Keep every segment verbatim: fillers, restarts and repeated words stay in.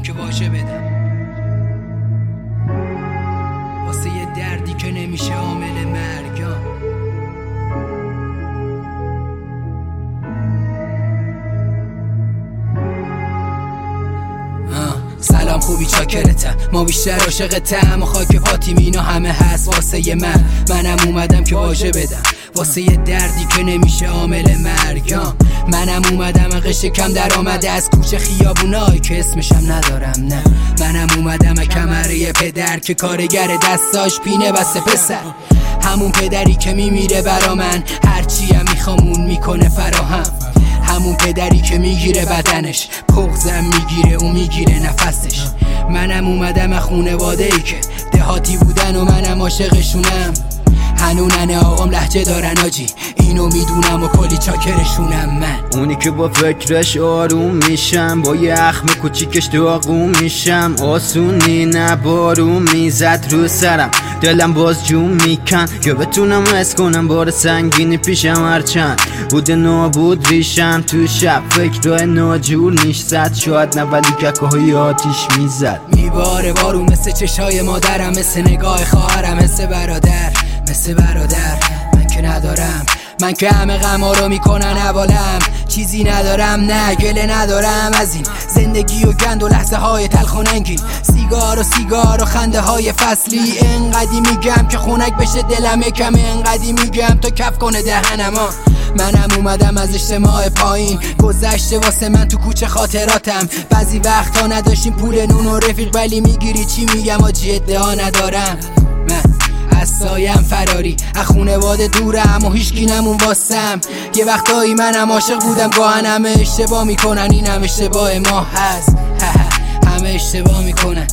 اومدم که واژه بدم واسه یه دردی که نمیشه عامل مرگم. سلام خوبی چاکرتم، ما بیشتر عاشقتم و خاک پاتیم اینا همه هست واسه ی من. منم اومدم که واژه بدم واسه یه دردی که نمیشه عامل مرگم. منم اومدم قش کم در آمده از کوچه خیابونای که اسمشم ندارم. نه منم اومدم کمره پدر که کارگر دستاش پینه بسته پسر، همون پدری که میمیره برا من هرچی هم میخوامون میکنه فراهم، همون پدری که میگیره بدنش پغزم میگیره اون میگیره نفسش. منم اومدم خونواده ای که دهاتی بودن و منم عاشقشونم، هنونن آقام لهجه دارن آجی اینو میدونم و کلی چاکرشونم. من اونی که با فکرش آروم میشم، با یه اخم کوچیکش داغون میشم. آسونی نه بارون میزد رو سرم، دلم باز جون میکن یا بتونم حس کنم بار سنگینی پیشم هرچند بود نابود ریشم. تو شب فکرهای ناجور نیش زد، شاید نه ولی گکه های آتیش میزد. میباره بارون مثل چشای مادرم، مثل نگاه خواهرم، مثل برادر مثل برادر. من که ندارم، من که همه غما رو میکنن حوالم، چیزی ندارم نه گله ندارم از این زندگی و گند و لحظه های تلخ و ننگین، سیگار و سیگار و خنده های فصلی. انقدی میگم که خونک بشه دلم یکم، انقدی میگم تا کف کنه دهنما. منم اومدم از اجتماع پایین، گذشته واسه من تو کوچه خاطراتم. بعضی وقتا نداشتیم پول نون و رفیق ولی میگیری چی میگم آجی ادعا ندارم. من از سایم فراری از خونواده دورم و هیچکی نمون واسم. یه وقتایی منم عاشق بودم گاهن همه اشتباه میکنن، اینم اشتباه ما هست. همه اشتباه میکنن،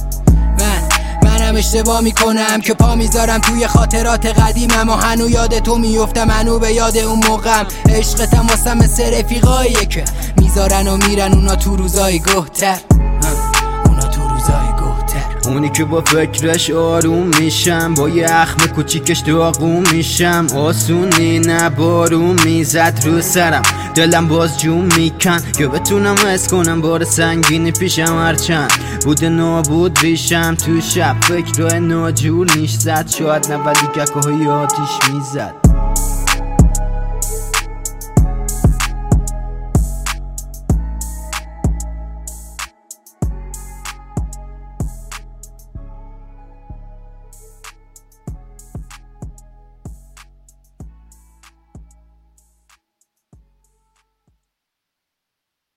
من منم اشتباه میکنم که پا میذارم توی خاطرات قدیمم و هنو یاد تو میفتم، هنو به یاد اون موقعم. عشقتم واسم مثل رفیقاییه که میذارن و میرن اونا تو روزای گهتر، اونا تو روزای گهتر. اونی که با فکرش آروم میشم، با یه اخم کوچیکش داغون میشم. آسونی نه بارون میزد رو سرم، دلم باز جون میکن یا بتونم حس کنم بار سنگینی پیشم هرچند بود نابود ریشم. تو شب فکرهای ناجور نیش زد، شاید نه ولی گکه های آتیش میزد.